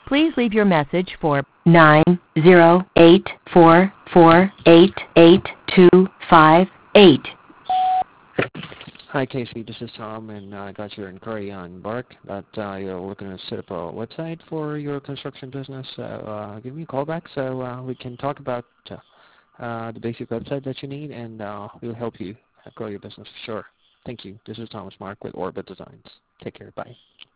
Please leave your message for 90844888258. Hi, Casey. This is Tom, and I got your inquiry on Bark that you're looking to set up a website for your construction business. So give me a call back so we can talk about the basic website that you need, and we'll help you grow your business for sure. Thank you. This is Thomas Mark with Orbit Designs. Take care. Bye.